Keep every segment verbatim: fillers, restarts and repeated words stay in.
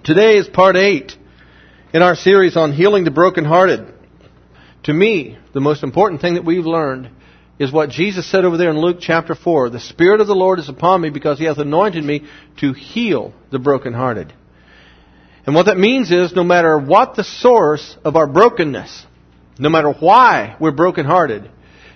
Today is part eight in our series on healing the brokenhearted. To me, the most important thing that we've learned is what Jesus said over there in Luke chapter four. The Spirit of the Lord is upon me because He hath anointed me to heal the brokenhearted. And what that means is no matter what the source of our brokenness, no matter why we're brokenhearted,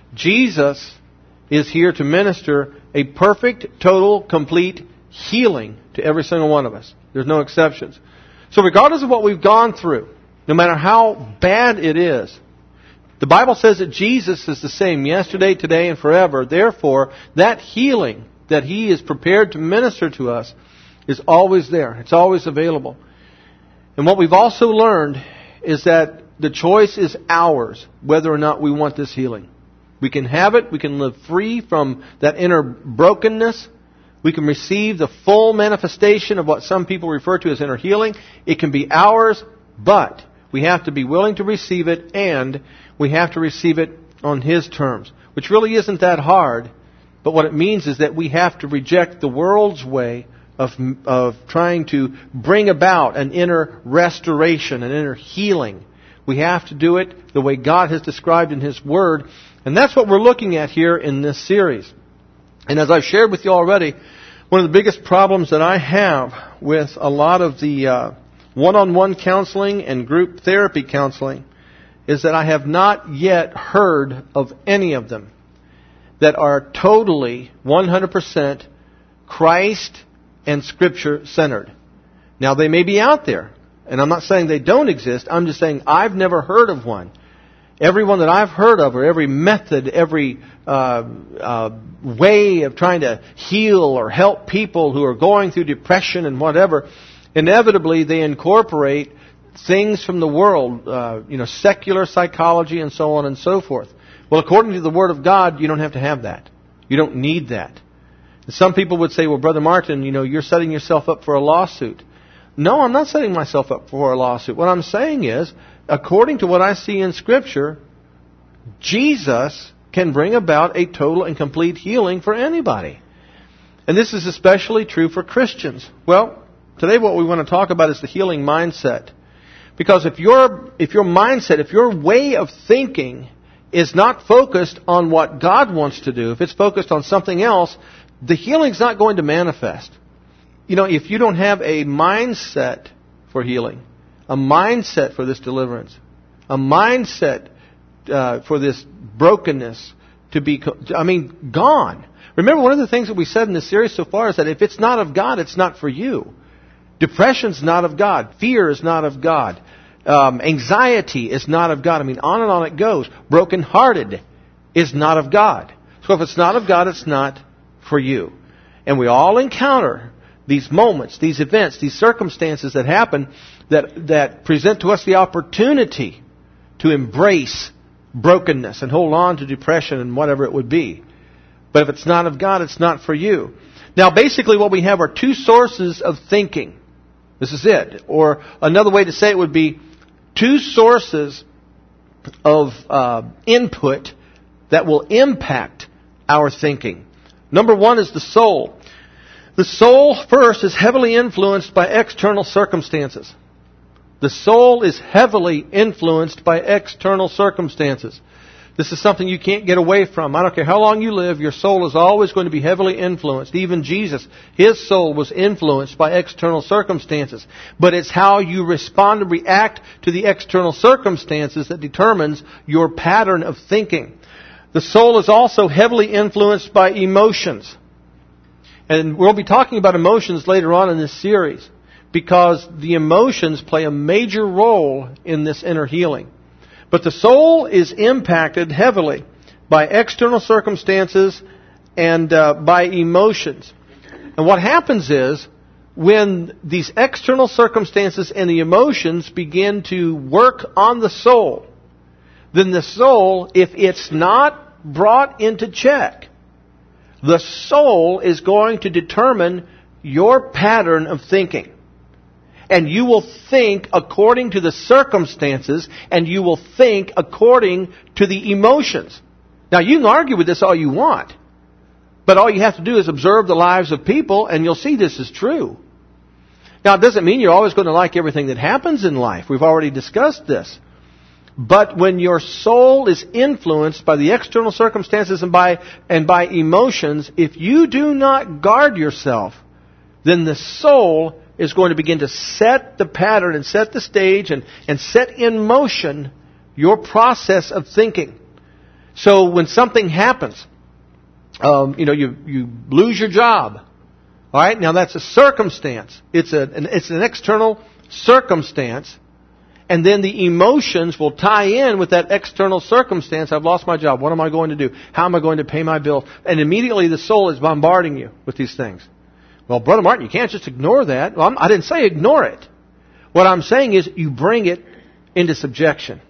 Jesus is here to minister a perfect, total, complete healing to every single one of us. There's no exceptions. So regardless of what we've gone through, no matter how bad it is, the Bible says that Jesus is the same yesterday, today, and forever. Therefore, that healing that He is prepared to minister to us is always there. It's always available. And what we've also learned is that the choice is ours, whether or not we want this healing. We can have it. We can live free from that inner brokenness. We can receive the full manifestation of what some people refer to as inner healing. It can be ours, but we have to be willing to receive it, and we have to receive it on His terms, which really isn't that hard. But what it means is that we have to reject the world's way of, of trying to bring about an inner restoration, an inner healing. We have to do it the way God has described in His Word, and that's what we're looking at here in this series. And as I've shared with you already, one of the biggest problems that I have with a lot of the uh, one-on-one counseling and group therapy counseling is that I have not yet heard of any of them that are totally one hundred percent Christ and Scripture centered. Now, they may be out there, and I'm not saying they don't exist. I'm just saying I've never heard of one. Every one that I've heard of, or every method, every uh, uh, way of trying to heal or help people who are going through depression and whatever, inevitably they incorporate things from the world, uh, you know, secular psychology and so on and so forth. Well, according to the Word of God, you don't have to have that. You don't need that. And some people would say, well, Brother Martin, you know, you're setting yourself up for a lawsuit. No, I'm not setting myself up for a lawsuit. What I'm saying is, according to what I see in Scripture, Jesus can bring about a total and complete healing for anybody. And this is especially true for Christians. Well, today what we want to talk about is the healing mindset. Because if your if your mindset, if your way of thinking is not focused on what God wants to do, if it's focused on something else, the healing's not going to manifest. You know, if you don't have a mindset for healing, a mindset for this deliverance, a mindset uh, for this brokenness to be, I mean, gone. Remember, one of the things that we said in this series so far is that if it's not of God, it's not for you. Depression's not of God. Fear is not of God. Um, anxiety is not of God. I mean, on and on it goes. Brokenhearted is not of God. So if it's not of God, it's not for you. And we all encounter these moments, these events, these circumstances that happen that, that present to us the opportunity to embrace brokenness and hold on to depression and whatever it would be. But if it's not of God, it's not for you. Now, basically what we have are two sources of thinking. This is it. Or another way to say it would be two sources of uh, input that will impact our thinking. Number one is the soul. The soul, first, is heavily influenced by external circumstances. The soul is heavily influenced by external circumstances. This is something you can't get away from. I don't care how long you live, your soul is always going to be heavily influenced. Even Jesus, His soul was influenced by external circumstances. But it's how you respond and react to the external circumstances that determines your pattern of thinking. The soul is also heavily influenced by emotions. And we'll be talking about emotions later on in this series, because the emotions play a major role in this inner healing. But the soul is impacted heavily by external circumstances and uh, by emotions. And what happens is, when these external circumstances and the emotions begin to work on the soul, then the soul, if it's not brought into check, the soul is going to determine your pattern of thinking. And you will think according to the circumstances, and you will think according to the emotions. Now, you can argue with this all you want, but all you have to do is observe the lives of people, and you'll see this is true. Now, it doesn't mean you're always going to like everything that happens in life. We've already discussed this. But when your soul is influenced by the external circumstances and by and by emotions, if you do not guard yourself, then the soul is going to begin to set the pattern and set the stage and, and set in motion your process of thinking. So when something happens, um, you know, you, you lose your job. All right, now that's a circumstance. It's a an, it's an external circumstance. And then the emotions will tie in with that external circumstance. I've lost my job. What am I going to do? How am I going to pay my bill? And immediately the soul is bombarding you with these things. Well, Brother Martin, you can't just ignore that. Well, I'm, I didn't say ignore it. What I'm saying is you bring it into subjection.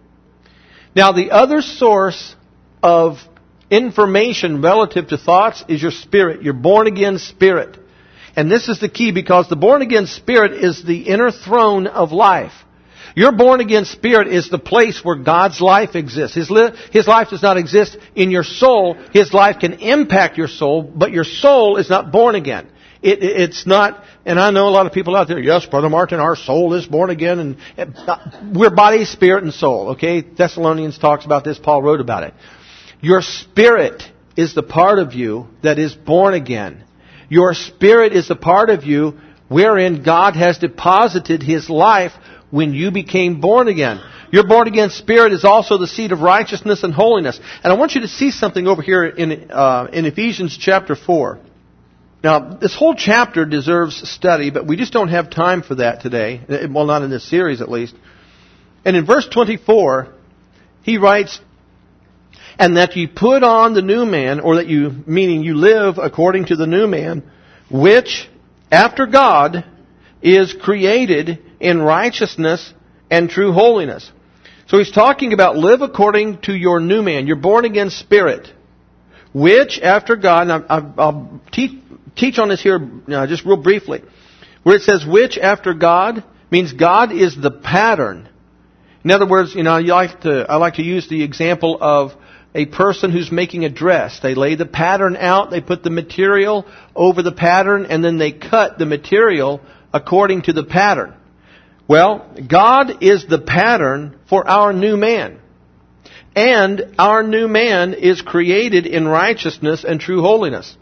Now, the other source of information relative to thoughts is your spirit, your born-again spirit. And this is the key, because the born-again spirit is the inner throne of life. Your born-again spirit is the place where God's life exists. His, li- His life does not exist in your soul. His life can impact your soul, but your soul is not born again. It, it, it's not, and I know a lot of people out there, yes, Brother Martin, our soul is born again, and, and uh, we're body, spirit, and soul, okay? Thessalonians talks about this, Paul wrote about it. Your spirit is the part of you that is born again. Your spirit is the part of you wherein God has deposited His life when you became born again. Your born-again spirit is also the seed of righteousness and holiness. And I want you to see something over here in uh, in Ephesians chapter four. Now, this whole chapter deserves study, but we just don't have time for that today. Well, not in this series, at least. And in verse twenty-four, he writes, "And that you put on the new man," or that you, meaning you live according to the new man, which, after God, is created in righteousness and true holiness. So he's talking about live according to your new man, your born-again spirit, which after God, and I'll, I'll teach, teach on this here uh, just real briefly, where it says which after God means God is the pattern. In other words, you know, you like to, I like to use the example of a person who's making a dress. They lay the pattern out, they put the material over the pattern, and then they cut the material according to the pattern. Well, God is the pattern for our new man. And our new man is created in righteousness and true holiness.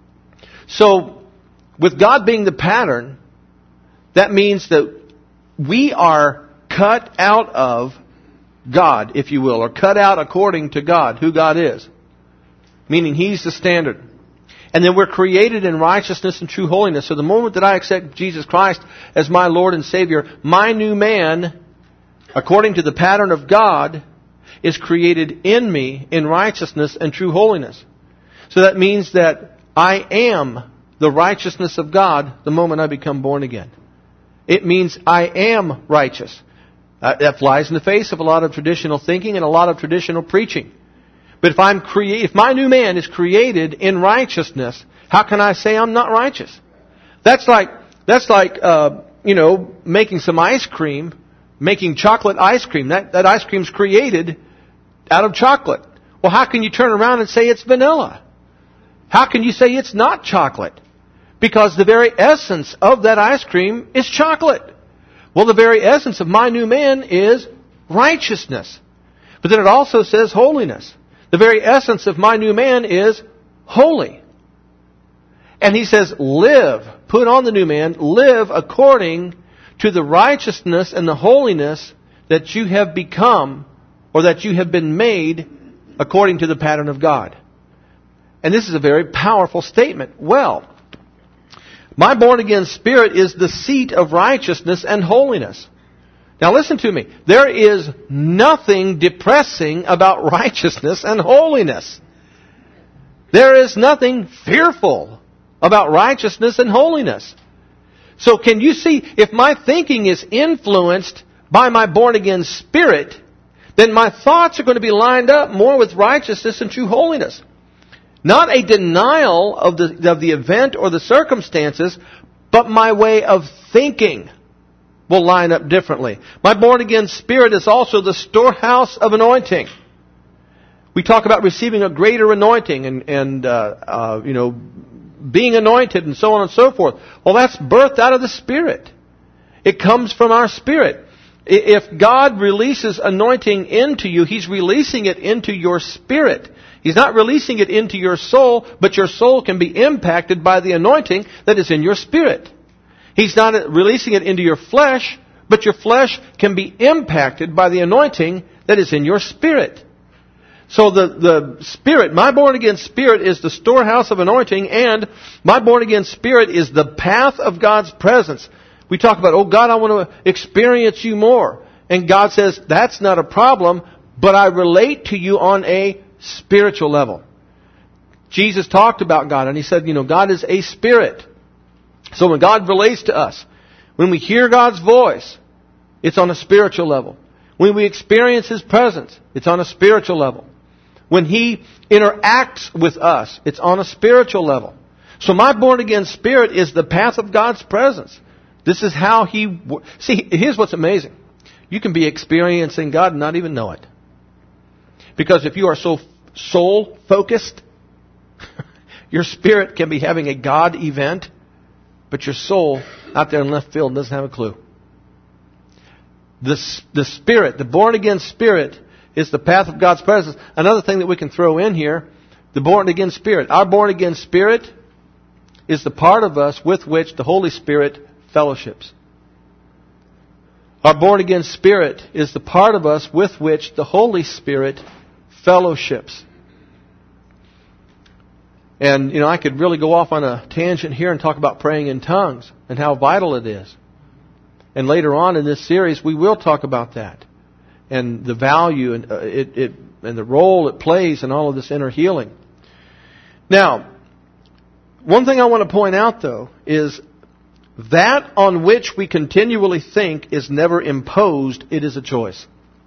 So, with God being the pattern, that means that we are cut out of God, if you will, or cut out according to God, who God is. Meaning He's the standard. And then we're created in righteousness and true holiness. So the moment that I accept Jesus Christ as my Lord and Savior, my new man, according to the pattern of God, is created in me in righteousness and true holiness. So that means that I am the righteousness of God the moment I become born again. It means I am righteous. Uh, that flies in the face of a lot of traditional thinking and a lot of traditional preaching. But if I'm crea- if my new man is created in righteousness, how can I say I'm not righteous? That's like that's like uh, you know making some ice cream, making chocolate ice cream. That that ice cream's created out of chocolate. Well, how can you turn around and say it's vanilla? How can you say it's not chocolate? Because the very essence of that ice cream is chocolate. Well, the very essence of my new man is righteousness. But then it also says holiness. The very essence of my new man is holy. And he says, live, put on the new man, live according to the righteousness and the holiness that you have become, or that you have been made according to the pattern of God. And this is a very powerful statement. Well, my born-again spirit is the seat of righteousness and holiness. Now listen to me. There is nothing depressing about righteousness and holiness. There is nothing fearful about righteousness and holiness. So can you see, if my thinking is influenced by my born-again spirit, then my thoughts are going to be lined up more with righteousness and true holiness. Not a denial of the, of the event or the circumstances, but my way of thinking will line up differently. My born-again spirit is also the storehouse of anointing. We talk about receiving a greater anointing and, and uh, uh, you know, being anointed and so on and so forth. Well, that's birthed out of the Spirit. It comes from our spirit. If God releases anointing into you, He's releasing it into your spirit. He's not releasing it into your soul, but your soul can be impacted by the anointing that is in your spirit. He's not releasing it into your flesh, but your flesh can be impacted by the anointing that is in your spirit. So the, the Spirit, my born-again spirit is the storehouse of anointing, and my born-again spirit is the path of God's presence. We talk about, oh God, I want to experience you more. And God says, that's not a problem, but I relate to you on a spiritual level. Jesus talked about God, and He said, you know, God is a spirit. So when God relates to us, when we hear God's voice, it's on a spiritual level. When we experience His presence, it's on a spiritual level. When He interacts with us, it's on a spiritual level. So my born-again spirit is the path of God's presence. This is how He... See, here's what's amazing. You can be experiencing God and not even know it. Because if you are so soul-focused, your spirit can be having a God event, but your soul out there in left field doesn't have a clue. The, the Spirit, the born-again Spirit, is the path of God's presence. Another thing that we can throw in here, the born-again Spirit. Our born-again Spirit is the part of us with which the Holy Spirit fellowships. Our born-again spirit is the part of us with which the Holy Spirit fellowships. And, you know, I could really go off on a tangent here and talk about praying in tongues and how vital it is. And later on in this series, we will talk about that and the value and uh, it, it and the role it plays in all of this inner healing. Now, one thing I want to point out, though, is that on which we continually think is never imposed, it is a choice.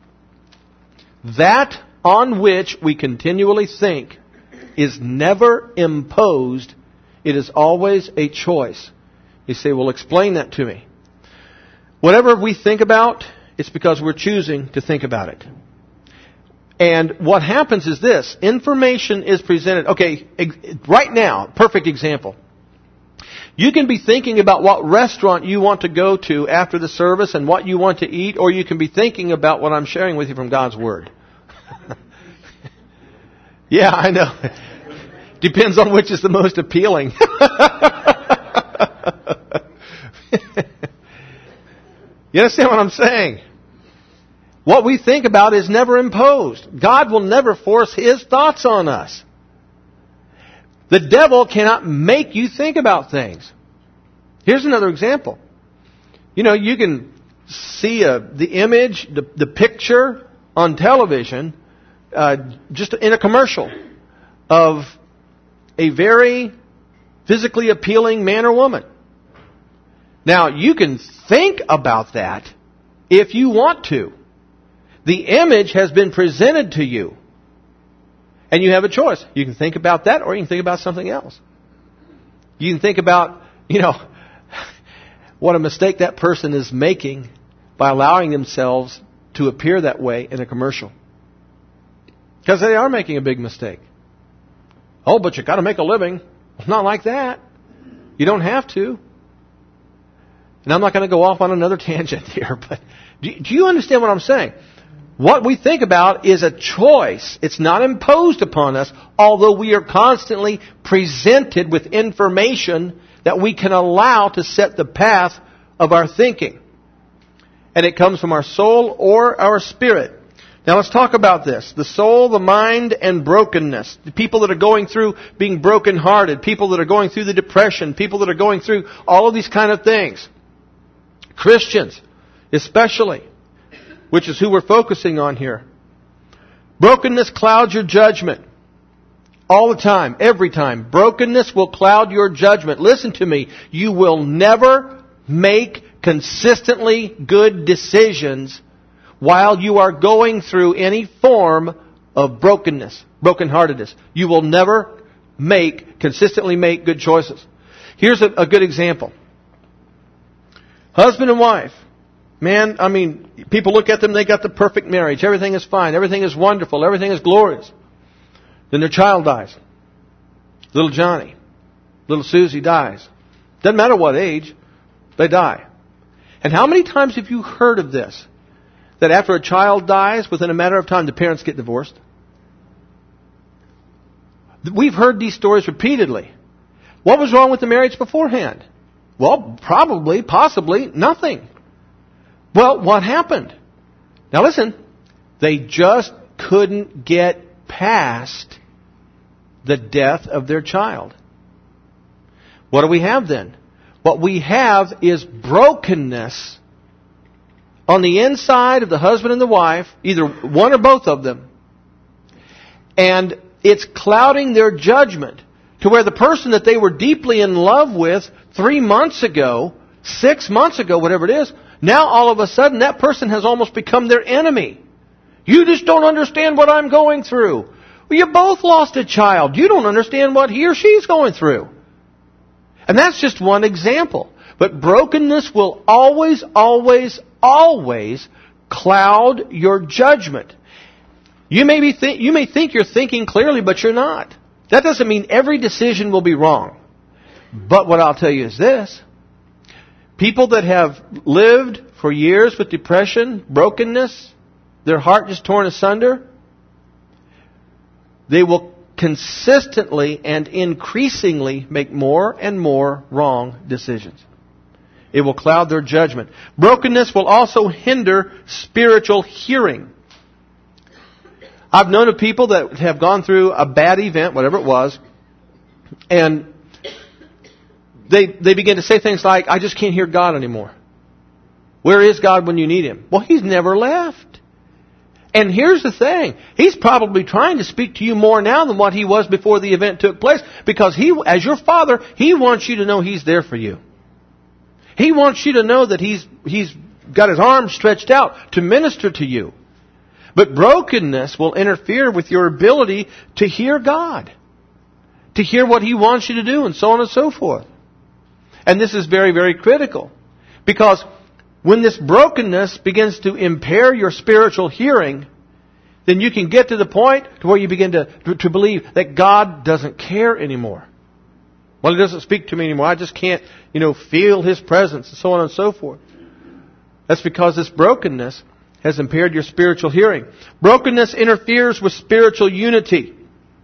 That on which we continually think is never imposed, it is always a choice. You say, well, explain that to me. Whatever we think about, it's because we're choosing to think about it. And what happens is this. Information is presented. Okay, right now, perfect example. You can be thinking about what restaurant you want to go to after the service and what you want to eat, or you can be thinking about what I'm sharing with you from God's Word. Yeah, I know. Depends on which is the most appealing. You understand what I'm saying? What we think about is never imposed. God will never force His thoughts on us. The devil cannot make you think about things. Here's another example. You know, you can see a, the image, the, the picture on television, uh, just in a commercial, of a very physically appealing man or woman. Now, you can think about that if you want to. The image has been presented to you. And you have a choice. You can think about that, or you can think about something else. You can think about, you know, what a mistake that person is making by allowing themselves to appear that way in a commercial. Because they are making a big mistake. Oh, but you've got to make a living. It's not like that. You don't have to. And I'm not going to go off on another tangent here, but do you understand what I'm saying? What we think about is a choice. It's not imposed upon us, although we are constantly presented with information that we can allow to set the path of our thinking. And it comes from our soul or our spirit. Now let's talk about this. The soul, the mind, and brokenness. The people that are going through being brokenhearted, people that are going through the depression, people that are going through all of these kind of things. Christians, especially, which is who we're focusing on here. Brokenness clouds your judgment. All the time, every time. Brokenness will cloud your judgment. Listen to me. You will never make consistently good decisions while you are going through any form of brokenness, brokenheartedness. You will never make, consistently make good choices. Here's a, a good example. Husband and wife. Man, I mean, people look at them, they got the perfect marriage. Everything is fine. Everything is wonderful. Everything is glorious. Then their child dies. Little Johnny. Little little Susie dies. Doesn't matter what age, they die. And how many times have you heard of this? That after a child dies, within a matter of time, the parents get divorced? We've heard these stories repeatedly. What was wrong with the marriage beforehand? Well, probably, possibly, nothing. Well, what happened? Now listen, they just couldn't get past the death of their child. What do we have then? What we have is brokenness on the inside of the husband and the wife, either one or both of them. And it's clouding their judgment to where the person that they were deeply in love with three months ago, six months ago, whatever it is, now all of a sudden that person has almost become their enemy. You just don't understand what I'm going through. Well, you both lost a child. You don't understand what he or she's going through. And that's just one example. But brokenness will always, always, always cloud your judgment. You may be th- you may think you're thinking clearly, but you're not. That doesn't mean every decision will be wrong. But what I'll tell you is this. People that have lived for years with depression, brokenness, their heart just torn asunder, they will consistently and increasingly make more and more wrong decisions. It will cloud their judgment. Brokenness will also hinder spiritual hearing. I've known of people that have gone through a bad event, whatever it was, and they they begin to say things like, I just can't hear God anymore. Where is God when you need Him? Well, He's never left. And here's the thing. He's probably trying to speak to you more now than what He was before the event took place. Because He, as your Father, He wants you to know He's there for you. He wants you to know that He's He's got His arms stretched out to minister to you. But brokenness will interfere with your ability to hear God. To hear what He wants you to do and so on and so forth. And this is very, very critical. Because when this brokenness begins to impair your spiritual hearing, then you can get to the point to where you begin to, to believe that God doesn't care anymore. Well, He doesn't speak to me anymore. I just can't, you know, feel His presence and so on and so forth. That's because this brokenness has impaired your spiritual hearing. Brokenness interferes with spiritual unity.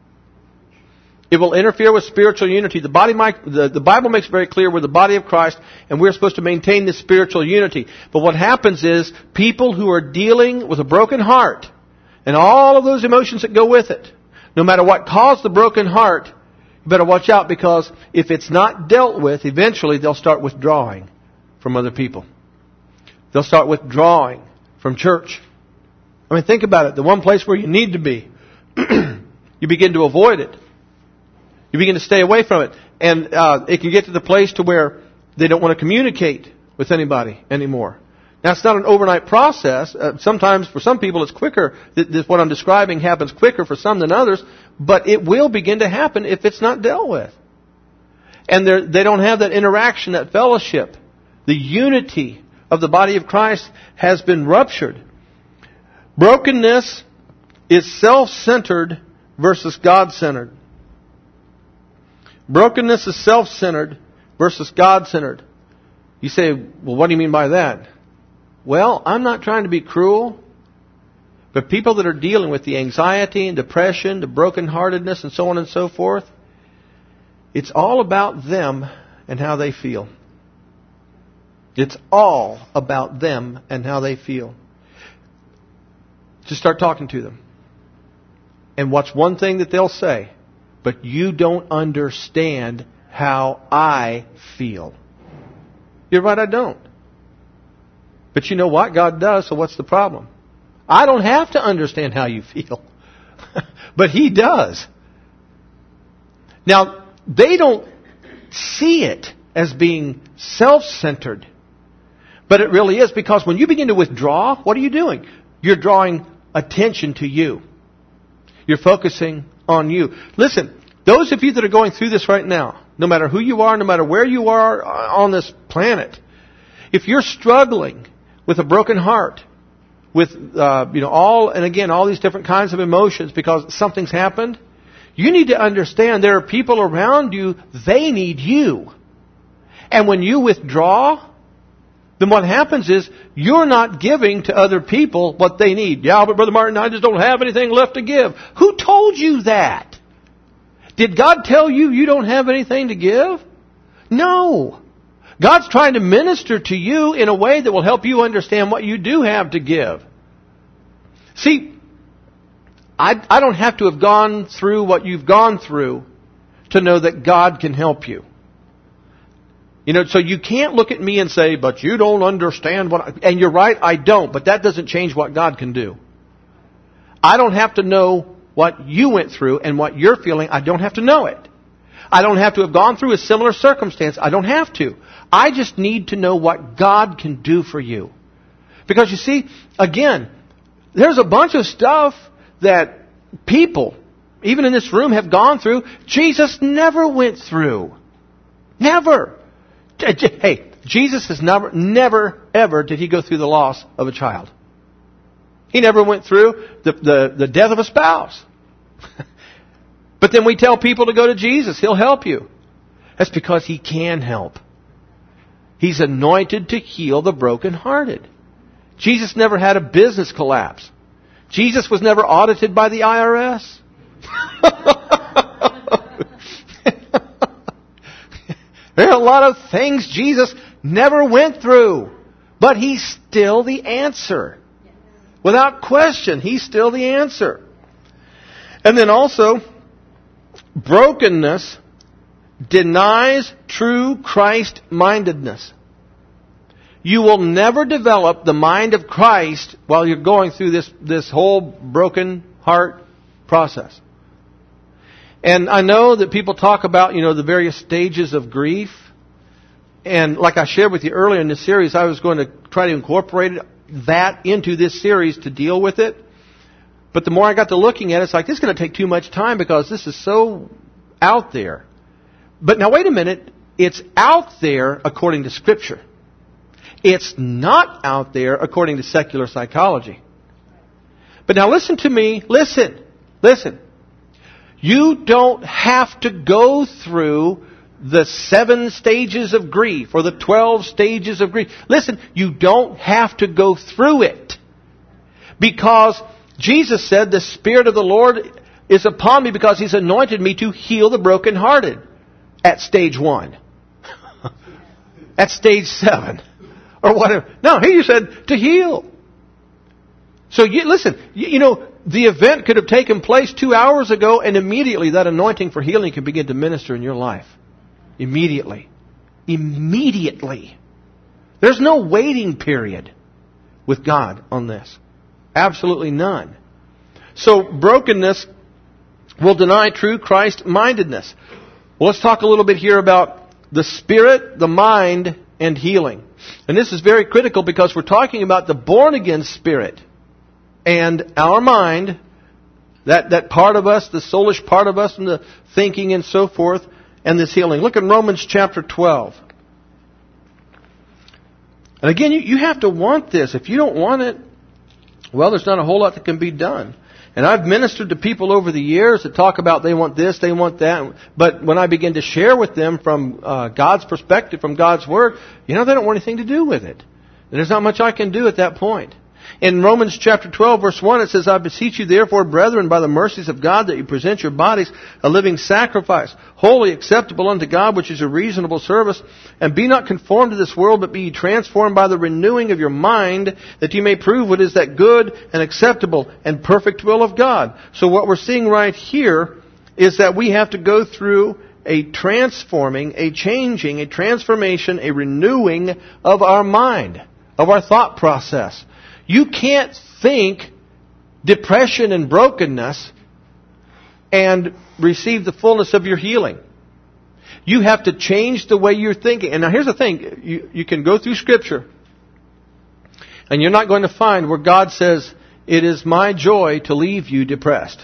It will interfere with spiritual unity. The, body, the, the Bible makes very clear we're the body of Christ and we're supposed to maintain this spiritual unity. But what happens is people who are dealing with a broken heart and all of those emotions that go with it, no matter what caused the broken heart, you better watch out, because if it's not dealt with, eventually they'll start withdrawing from other people. They'll start withdrawing from church. I mean, think about it. The one place where you need to be, you begin to avoid it. You begin to stay away from it. And uh, it can get to the place to where they don't want to communicate with anybody anymore. Now, it's not an overnight process. Uh, sometimes, for some people, it's quicker. This, what I'm describing happens quicker for some than others. But it will begin to happen if it's not dealt with. And they don't have that interaction, that fellowship. The unity of the body of Christ has been ruptured. Brokenness is self-centered versus God-centered. Brokenness is self-centered versus God-centered. You say, well, what do you mean by that? Well, I'm not trying to be cruel, but people that are dealing with the anxiety and depression, the brokenheartedness and so on and so forth, it's all about them and how they feel. It's all about them and how they feel. Just start talking to them. And what's one thing that they'll say? But you don't understand how I feel. You're right, I don't. But you know what? God does, so what's the problem? I don't have to understand how you feel. But He does. Now, they don't see it as being self-centered. But it really is, because when you begin to withdraw, what are you doing? You're drawing attention to you. You're focusing on you. Listen, those of you that are going through this right now, no matter who you are, no matter where you are on this planet, if you're struggling with a broken heart, with uh, you know all and again all these different kinds of emotions because something's happened, You need to understand there are people around you, they need you. And when you withdraw, then what happens is you're not giving to other people what they need. Yeah, but Brother Martin, I just don't have anything left to give. Who told you that? Did God tell you you don't have anything to give? No. God's trying to minister to you in a way that will help you understand what you do have to give. See, I, I don't have to have gone through what you've gone through to know that God can help you. You know, so you can't look at me and say, but you don't understand what I... And you're right, I don't, but that doesn't change what God can do. I don't have to know what you went through and what you're feeling. I don't have to know it. I don't have to have gone through a similar circumstance. I don't have to. I just need to know what God can do for you. Because you see, again, there's a bunch of stuff that people, even in this room, have gone through. Jesus never went through. Never. Hey, Jesus has never, never, ever did He go through the loss of a child. He never went through the, the, the death of a spouse. But then we tell people to go to Jesus. He'll help you. That's because He can help. He's anointed to heal the brokenhearted. Jesus never had a business collapse. Jesus was never audited by the I R S. There are a lot of things Jesus never went through. But He's still the answer. Without question, He's still the answer. And then also, brokenness denies true Christ-mindedness. You will never develop the mind of Christ while you're going through this, this whole broken heart process. And I know that people talk about, you know, the various stages of grief. And like I shared with you earlier in this series, I was going to try to incorporate that into this series to deal with it. But the more I got to looking at it, it's like, this is going to take too much time because this is so out there. But now wait a minute. It's out there according to Scripture. It's not out there according to secular psychology. But now listen to me. Listen. Listen. You don't have to go through the seven stages of grief or the twelve stages of grief. Listen, you don't have to go through it. Because Jesus said, the Spirit of the Lord is upon me because He's anointed me to heal the brokenhearted. At stage one. At stage seven. Or whatever. No, He said to heal. So you, listen, you, you know, the event could have taken place two hours ago and immediately that anointing for healing can begin to minister in your life. Immediately. Immediately. There's no waiting period with God on this. Absolutely none. So brokenness will deny true Christ-mindedness. Well, let's talk a little bit here about the spirit, the mind, and healing. And this is very critical because we're talking about the born-again spirit and our mind, that, that part of us, the soulish part of us, and the thinking and so forth, and this healing. Look at Romans chapter twelve. And again, you, you have to want this. If you don't want it, well, there's not a whole lot that can be done. And I've ministered to people over the years that talk about they want this, they want that. But when I begin to share with them from uh, God's perspective, from God's Word, you know, they don't want anything to do with it. And there's not much I can do at that point. In Romans chapter twelve, verse one, it says, I beseech you therefore, brethren, by the mercies of God, that you present your bodies a living sacrifice, wholly acceptable unto God, which is a reasonable service. And be not conformed to this world, but be ye transformed by the renewing of your mind, that ye may prove what is that good and acceptable and perfect will of God. So what we're seeing right here is that we have to go through a transforming, a changing, a transformation, a renewing of our mind, of our thought process. You can't think depression and brokenness and receive the fullness of your healing. You have to change the way you're thinking. And now here's the thing. You, you can go through Scripture and you're not going to find where God says, it is my joy to leave you depressed.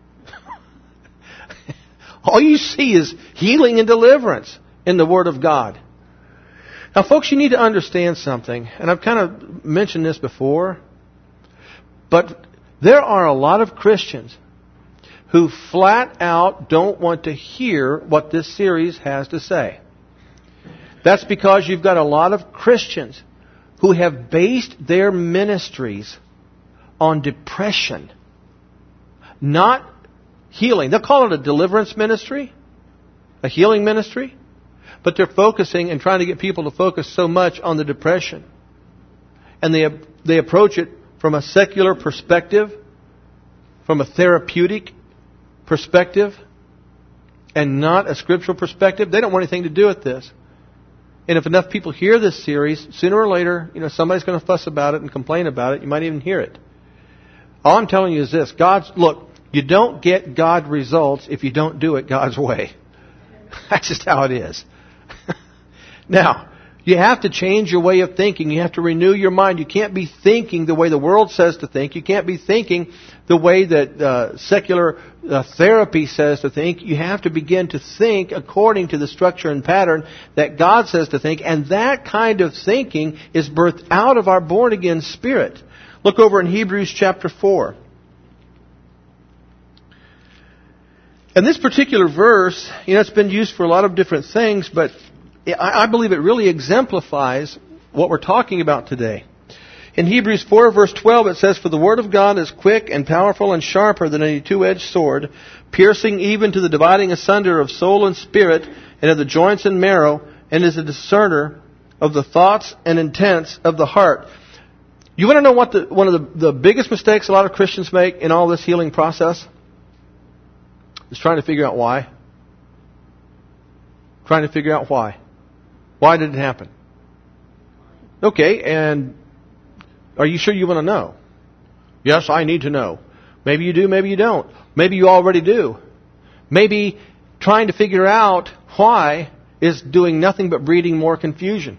All you see is healing and deliverance in the Word of God. Now, folks, you need to understand something, and I've kind of mentioned this before, but there are a lot of Christians who flat out don't want to hear what this series has to say. That's because you've got a lot of Christians who have based their ministries on depression, not healing. They'll call it a deliverance ministry, a healing ministry, but they're focusing and trying to get people to focus so much on the depression. And they they approach it from a secular perspective, from a therapeutic perspective, and not a scriptural perspective. They don't want anything to do with this. And if enough people hear this series, sooner or later, you know, somebody's going to fuss about it and complain about it. You might even hear it. All I'm telling you is this. God's, look, you don't get God results if you don't do it God's way. That's just how it is. Now, you have to change your way of thinking. You have to renew your mind. You can't be thinking the way the world says to think. You can't be thinking the way that uh, secular uh, therapy says to think. You have to begin to think according to the structure and pattern that God says to think. And that kind of thinking is birthed out of our born-again spirit. Look over in Hebrews chapter four. And this particular verse, you know, it's been used for a lot of different things, but I believe it really exemplifies what we're talking about today. In Hebrews four, verse twelve, it says, "For the word of God is quick and powerful and sharper than any two-edged sword, piercing even to the dividing asunder of soul and spirit, and of the joints and marrow, and is a discerner of the thoughts and intents of the heart." You want to know what the, one of the, the biggest mistakes a lot of Christians make in all this healing process? Is trying to figure out why. Trying to figure out why. Why did it happen? Okay, and are you sure you want to know? Yes, I need to know. Maybe you do, maybe you don't. Maybe you already do. Maybe trying to figure out why is doing nothing but breeding more confusion.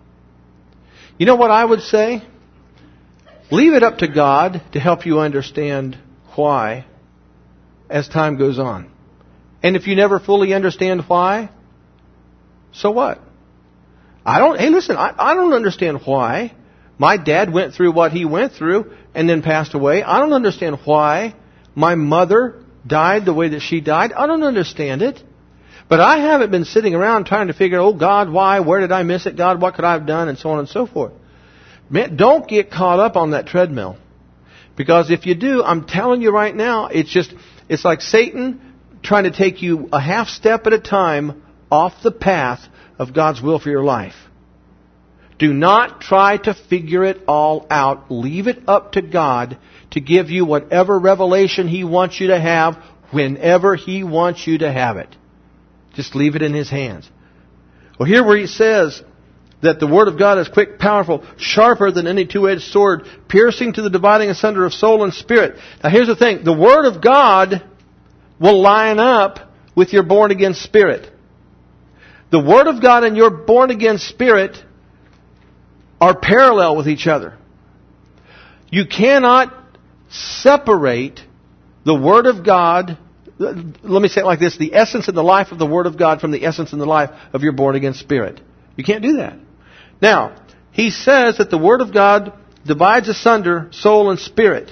You know what I would say? Leave it up to God to help you understand why as time goes on. And if you never fully understand why, so what? I don't, hey listen, I, I don't understand why my dad went through what he went through and then passed away. I don't understand why my mother died the way that she died. I don't understand it. But I haven't been sitting around trying to figure, oh God, why? Where did I miss it? God, what could I have done? And so on and so forth. Man, don't get caught up on that treadmill. Because if you do, I'm telling you right now, it's just, it's like Satan trying to take you a half step at a time off the path of God's will for your life. Do not try to figure it all out. Leave it up to God to give you whatever revelation He wants you to have whenever He wants you to have it. Just leave it in His hands. Well, here where He says that the Word of God is quick, powerful, sharper than any two-edged sword, piercing to the dividing asunder of soul and spirit. Now here's the thing. The Word of God will line up with your born-again spirit. The Word of God and your born-again spirit are parallel with each other. You cannot separate the Word of God, let me say it like this, the essence and the life of the Word of God from the essence and the life of your born-again spirit. You can't do that. Now, he says that the Word of God divides asunder soul and spirit.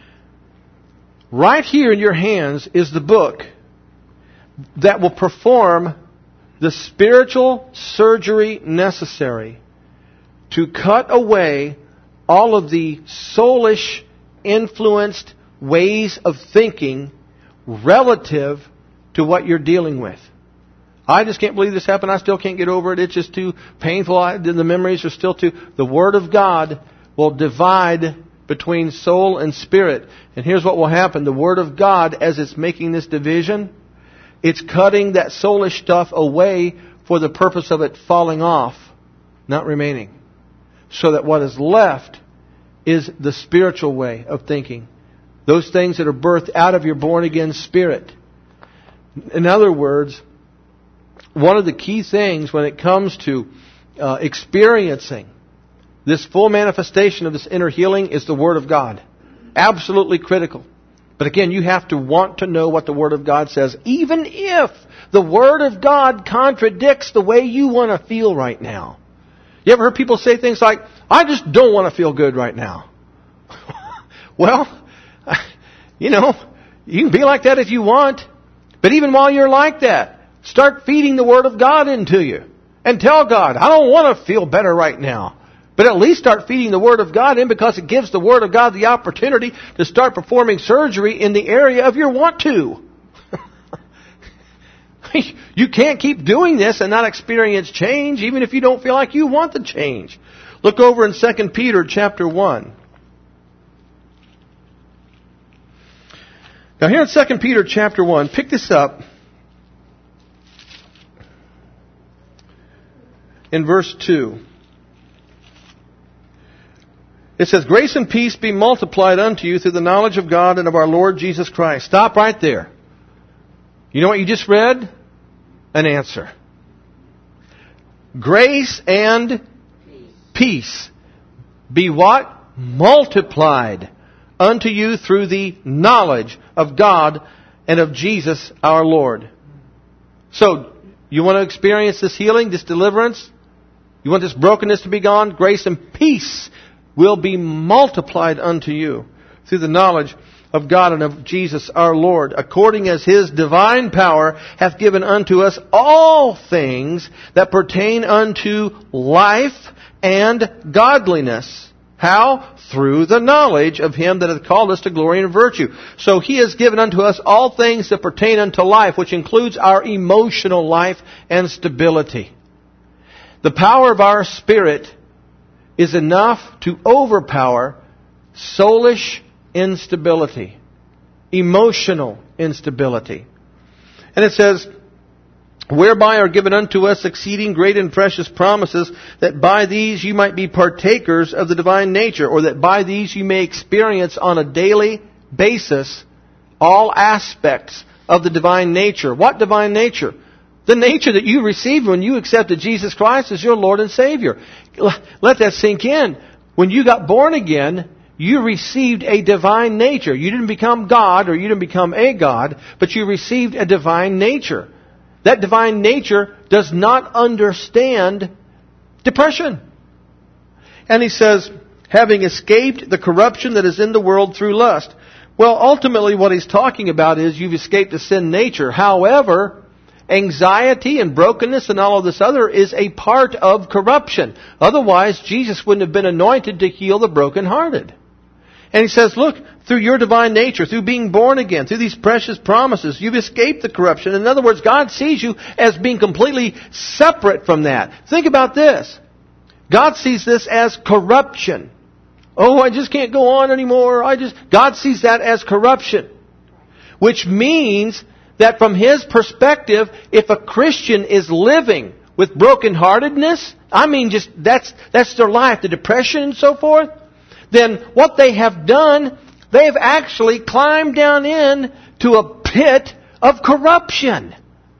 Right here in your hands is the book that will perform the spiritual surgery necessary to cut away all of the soulish influenced ways of thinking relative to what you're dealing with. I just can't believe this happened. I still can't get over it. It's just too painful. I, the memories are still too... The Word of God will divide between soul and spirit. And here's what will happen. The Word of God, as it's making this division, it's cutting that soulish stuff away for the purpose of it falling off, not remaining. So that what is left is the spiritual way of thinking. Those things that are birthed out of your born-again spirit. In other words, one of the key things when it comes to uh, experiencing this full manifestation of this inner healing is the Word of God. Absolutely critical. But again, you have to want to know what the Word of God says, even if the Word of God contradicts the way you want to feel right now. You ever heard people say things like, I just don't want to feel good right now? Well, you know, You can be like that if you want. But even while you're like that, start feeding the Word of God into you. And tell God, I don't want to feel better right now. But at least start feeding the Word of God in, because it gives the Word of God the opportunity to start performing surgery in the area of your want to. You can't keep doing this and not experience change, even if you don't feel like you want the change. Look over in Second Peter chapter one. Now here in Second Peter chapter one, pick this up in verse two. It says, grace and peace be multiplied unto you through the knowledge of God and of our Lord Jesus Christ. Stop right there. You know what you just read? An answer. Grace and peace be what? Multiplied unto you through the knowledge of God and of Jesus our Lord. So, you want to experience this healing, this deliverance? You want this brokenness to be gone? Grace and peace will be multiplied unto you through the knowledge of God and of Jesus our Lord, according as His divine power hath given unto us all things that pertain unto life and godliness. How? Through the knowledge of Him that hath called us to glory and virtue. So He has given unto us all things that pertain unto life, which includes our emotional life and stability. The power of our spirit is enough to overpower soulish instability, emotional instability. And it says, whereby are given unto us exceeding great and precious promises, that by these you might be partakers of the divine nature, or that by these you may experience on a daily basis all aspects of the divine nature. What divine nature? The nature that you received when you accepted Jesus Christ as your Lord and Savior. Let that sink in. When you got born again, you received a divine nature. You didn't become God, or you didn't become a God, but you received a divine nature. That divine nature does not understand depression. And he says, having escaped the corruption that is in the world through lust. Well, ultimately what he's talking about is you've escaped the sin nature. However, anxiety and brokenness and all of this other is a part of corruption. Otherwise, Jesus wouldn't have been anointed to heal the brokenhearted. And he says, look, through your divine nature, through being born again, through these precious promises, you've escaped the corruption. In other words, God sees you as being completely separate from that. Think about this. God sees this as corruption. Oh, I just can't go on anymore. I just God sees that as corruption. Which means that from His perspective, if a Christian is living with brokenheartedness, I mean just that's that's their life, the depression and so forth, then what they have done, they have actually climbed down in to a pit of corruption.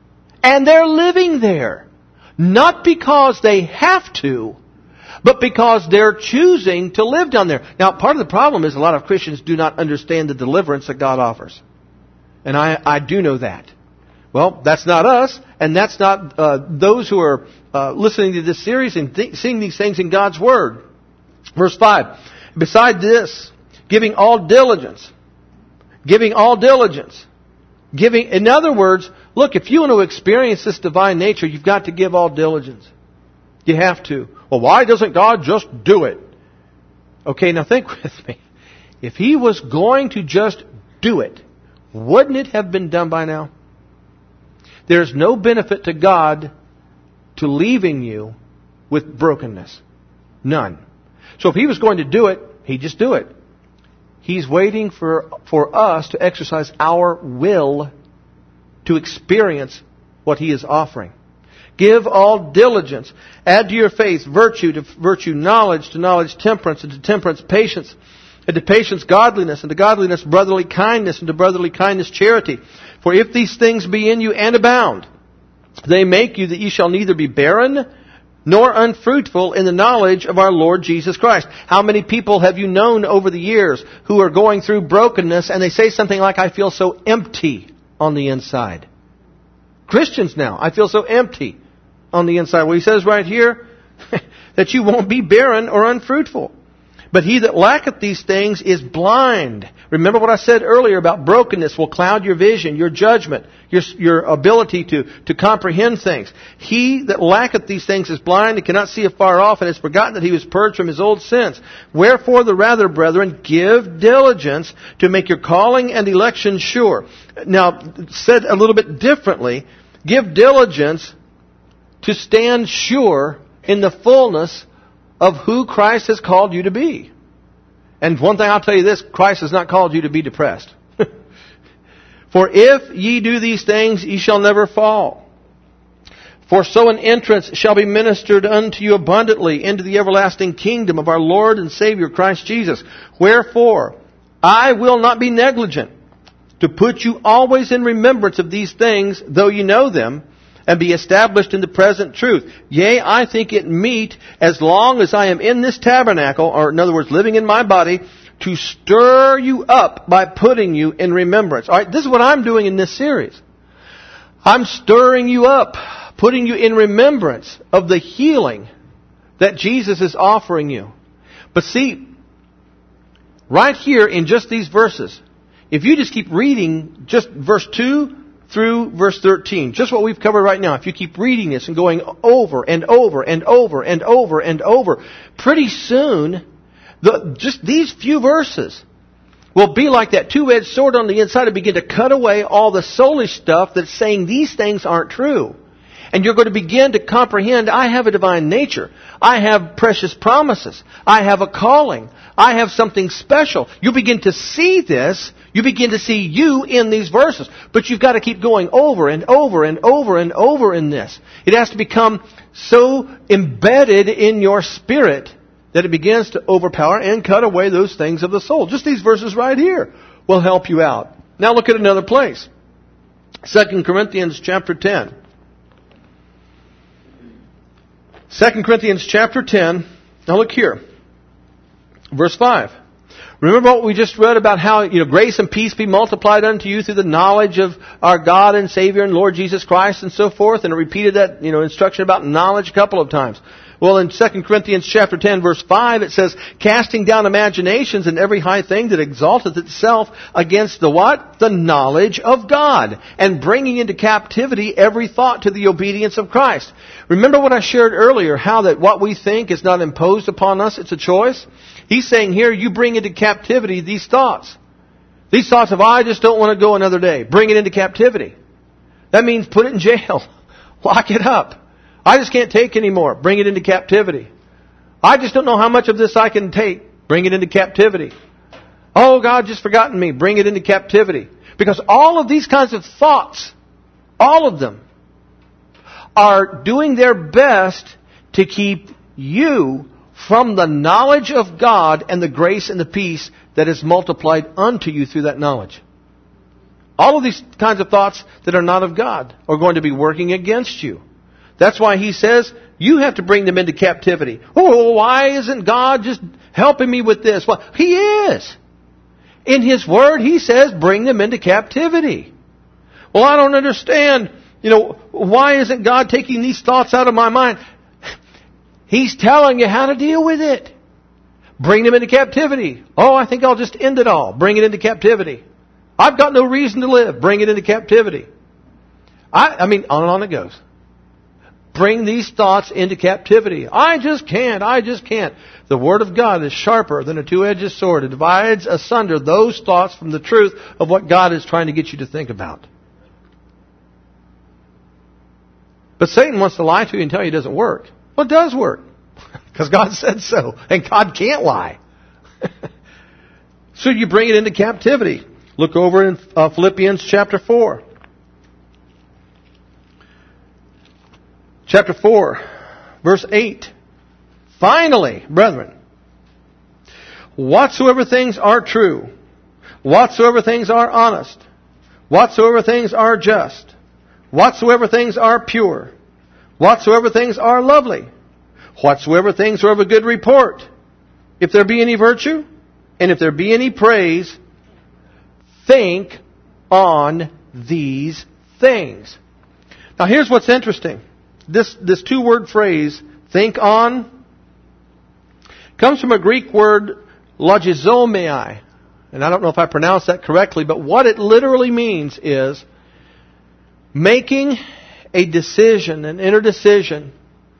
And they're living there. Not because they have to, but because they're choosing to live down there. Now, part of the problem is a lot of Christians do not understand the deliverance that God offers. And I, I do know that. Well, that's not us, and that's not uh, those who are uh, listening to this series and th- seeing these things in God's Word. Verse five. Beside this, giving all diligence. Giving all diligence. Giving, in other words, look, if you want to experience this divine nature, you've got to give all diligence. You have to. Well, why doesn't God just do it? Okay, now think with me. If He was going to just do it, wouldn't it have been done by now? There's no benefit to God to leaving you with brokenness. None. So if He was going to do it, He'd just do it. He's waiting for, for us to exercise our will to experience what He is offering. Give all diligence. Add to your faith virtue, to virtue knowledge, to knowledge temperance, and to temperance patience, and to patience godliness, and to godliness brotherly kindness, and to brotherly kindness charity. For if these things be in you and abound, they make you that ye shall neither be barren nor unfruitful in the knowledge of our Lord Jesus Christ. How many people have you known over the years who are going through brokenness and they say something like, I feel so empty on the inside? Christians now, I feel so empty on the inside. Well, he says right here that you won't be barren or unfruitful. But he that lacketh these things is blind. Remember what I said earlier about brokenness will cloud your vision, your judgment, your, your ability to, to comprehend things. He that lacketh these things is blind and cannot see afar off, and has forgotten that he was purged from his old sins. Wherefore the rather, brethren, give diligence to make your calling and election sure. Now, said a little bit differently, give diligence to stand sure in the fullness of who Christ has called you to be. And one thing I'll tell you this, Christ has not called you to be depressed. For if ye do these things, ye shall never fall. For so an entrance shall be ministered unto you abundantly into the everlasting kingdom of our Lord and Savior Christ Jesus. Wherefore, I will not be negligent to put you always in remembrance of these things, though you know them, and be established in the present truth. Yea, I think it meet, as long as I am in this tabernacle, or in other words, living in my body, to stir you up by putting you in remembrance. All right, this is what I'm doing in this series. I'm stirring you up, putting you in remembrance of the healing that Jesus is offering you. But see, right here in just these verses, if you just keep reading just verse two through verse thirteen, just what we've covered right now, if you keep reading this and going over and over and over and over and over, pretty soon, the, just these few verses will be like that two-edged sword on the inside and begin to cut away all the soulish stuff that's saying these things aren't true. And you're going to begin to comprehend, I have a divine nature. I have precious promises. I have a calling. I have something special. You begin to see this. You begin to see you in these verses. But you've got to keep going over and over and over and over in this. It has to become so embedded in your spirit that it begins to overpower and cut away those things of the soul. Just these verses right here will help you out. Now look at another place. Second Corinthians chapter ten. Second Corinthians chapter ten. Now look here. Verse five. Remember what we just read about how, you know, grace and peace be multiplied unto you through the knowledge of our God and Savior and Lord Jesus Christ and so forth. And it repeated that, you know, instruction about knowledge a couple of times. Well, in Second Corinthians chapter ten, verse five, it says, casting down imaginations and every high thing that exalteth itself against the what? The knowledge of God. And bringing into captivity every thought to the obedience of Christ. Remember what I shared earlier, how that what we think is not imposed upon us, it's a choice? He's saying here, you bring into captivity these thoughts. These thoughts of, I just don't want to go another day. Bring it into captivity. That means put it in jail. Lock it up. I just can't take anymore. Bring it into captivity. I just don't know how much of this I can take. Bring it into captivity. Oh, God just forgotten me. Bring it into captivity. Because all of these kinds of thoughts, all of them, are doing their best to keep you from the knowledge of God and the grace and the peace that is multiplied unto you through that knowledge. All of these kinds of thoughts that are not of God are going to be working against you. That's why he says, you have to bring them into captivity. Oh, why isn't God just helping me with this? Well, He is. In His Word, He says, bring them into captivity. Well, I don't understand. You know, why isn't God taking these thoughts out of my mind? He's telling you how to deal with it. Bring them into captivity. Oh, I think I'll just end it all. Bring it into captivity. I've got no reason to live. Bring it into captivity. I, I mean, on and on it goes. Bring these thoughts into captivity. I just can't. I just can't. The Word of God is sharper than a two-edged sword. It divides asunder those thoughts from the truth of what God is trying to get you to think about. But Satan wants to lie to you and tell you it doesn't work. Well, it does work. Because God said so. And God can't lie. So you bring it into captivity. Look over in uh, Philippians chapter four. Chapter four, verse eight. Finally, brethren, whatsoever things are true, whatsoever things are honest, whatsoever things are just, whatsoever things are pure, whatsoever things are lovely, whatsoever things are of a good report, if there be any virtue, and if there be any praise, think on these things. Now here's what's interesting. This, this two-word phrase, think on, comes from a Greek word, logizomai. And I don't know if I pronounced that correctly, but what it literally means is making a decision, an inner decision,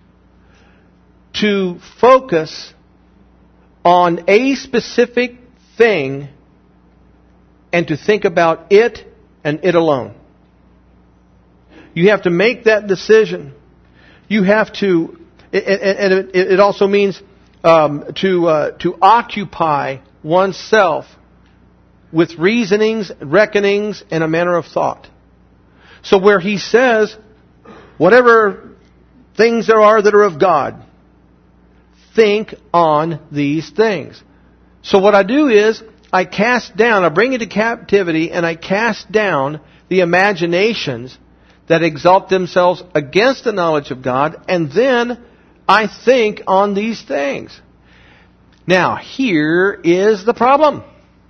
to focus on a specific thing and to think about it and it alone. You have to make that decision. You have to, and it also means um, to uh, to occupy oneself with reasonings, reckonings, and a manner of thought. So where he says, whatever things there are that are of God, think on these things. So what I do is, I cast down, I bring into captivity, and I cast down the imaginations that exalt themselves against the knowledge of God, and then I think on these things. Now, here is the problem.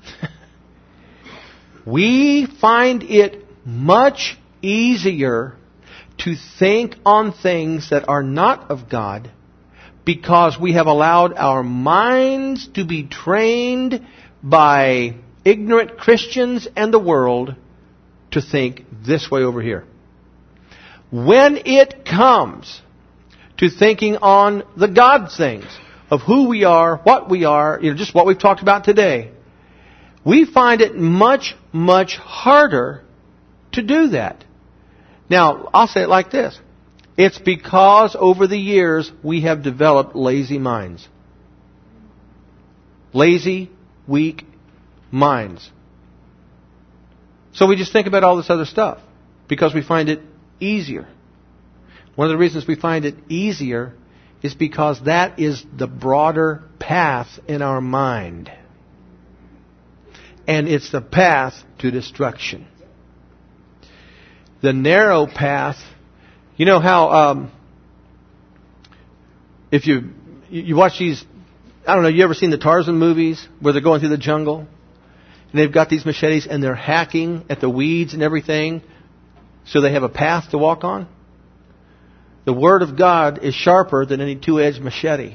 We find it much easier to think on things that are not of God because we have allowed our minds to be trained by ignorant Christians and the world to think this way over here. When it comes to thinking on the God things of who we are, what we are, you know, just what we've talked about today, we find it much, much harder to do that. Now, I'll say it like this. It's because over the years we have developed lazy minds. Lazy, weak minds. So we just think about all this other stuff because we find it easier. One of the reasons we find it easier is because that is the broader path in our mind. And it's the path to destruction. The narrow path, you know how um, if you you watch these, I don't know, you ever seen the Tarzan movies where they're going through the jungle and they've got these machetes and they're hacking at the weeds and everything so they have a path to walk on? The Word of God is sharper than any two-edged machete.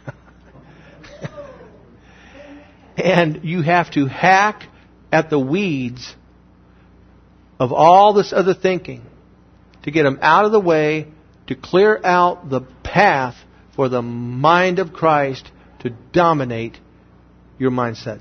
And you have to hack at the weeds of all this other thinking to get them out of the way, to clear out the path for the mind of Christ to dominate your mindset.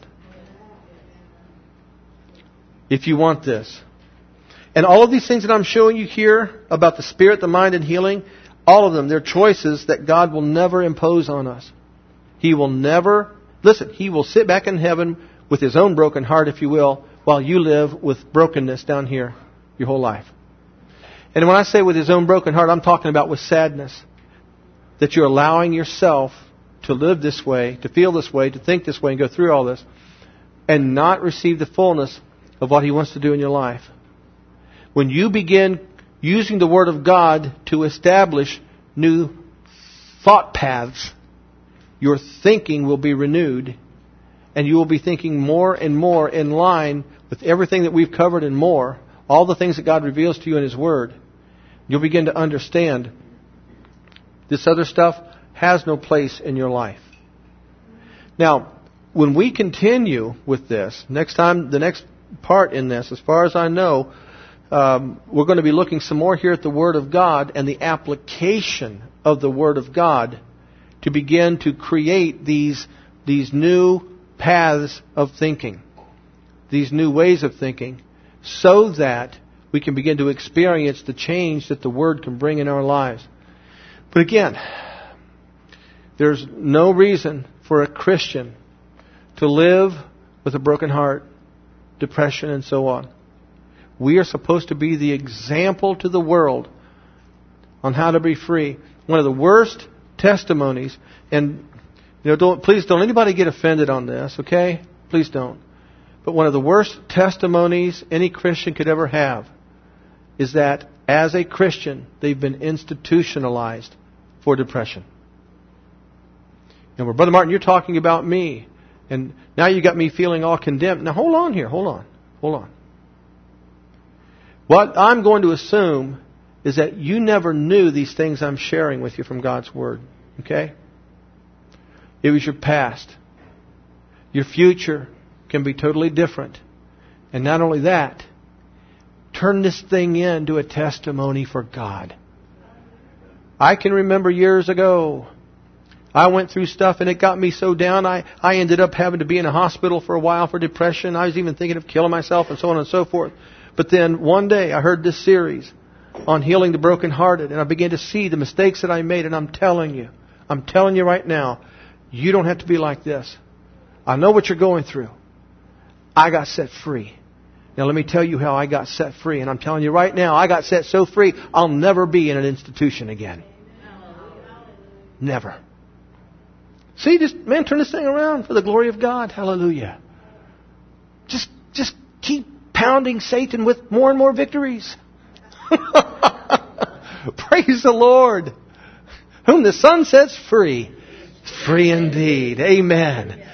If you want this. And all of these things that I'm showing you here about the spirit, the mind, and healing, all of them, they're choices that God will never impose on us. He will never, listen, He will sit back in heaven with His own broken heart, if you will, while you live with brokenness down here your whole life. And when I say with His own broken heart, I'm talking about with sadness. That you're allowing yourself to live this way, to feel this way, to think this way, and go through all this, and not receive the fullness of what He wants to do in your life. When you begin using the Word of God to establish new thought paths, your thinking will be renewed, and you will be thinking more and more in line with everything that we've covered and more, all the things that God reveals to you in His Word. You'll begin to understand this other stuff has no place in your life. Now, when we continue with this, next time, the next part in this, as far as I know, um, we're going to be looking some more here at the Word of God and the application of the Word of God to begin to create these, these new paths of thinking, these new ways of thinking, so that we can begin to experience the change that the Word can bring in our lives. But again, there's no reason for a Christian to live with a broken heart, depression, and so on. We are supposed to be the example to the world on how to be free. One of the worst testimonies, and you know, don't, please don't anybody get offended on this, okay? Please don't. But one of the worst testimonies any Christian could ever have is that as a Christian, they've been institutionalized for depression. And well, Brother Martin, you're talking about me. And now you got me feeling all condemned. Now hold on here. Hold on. Hold on. What I'm going to assume is that you never knew these things I'm sharing with you from God's Word. Okay? It was your past. Your future can be totally different. And not only that, turn this thing into a testimony for God. I can remember years ago, I went through stuff and it got me so down, I, I ended up having to be in a hospital for a while for depression. I was even thinking of killing myself and so on and so forth. But then one day I heard this series on healing the brokenhearted, and I began to see the mistakes that I made, and I'm telling you, I'm telling you right now, you don't have to be like this. I know what you're going through. I got set free. Now let me tell you how I got set free. And I'm telling you right now, I got set so free, I'll never be in an institution again. Never. See, just, man, turn this thing around for the glory of God. Hallelujah. Just, just keep pounding Satan with more and more victories. Praise the Lord. Whom the Son sets free, free indeed. Amen.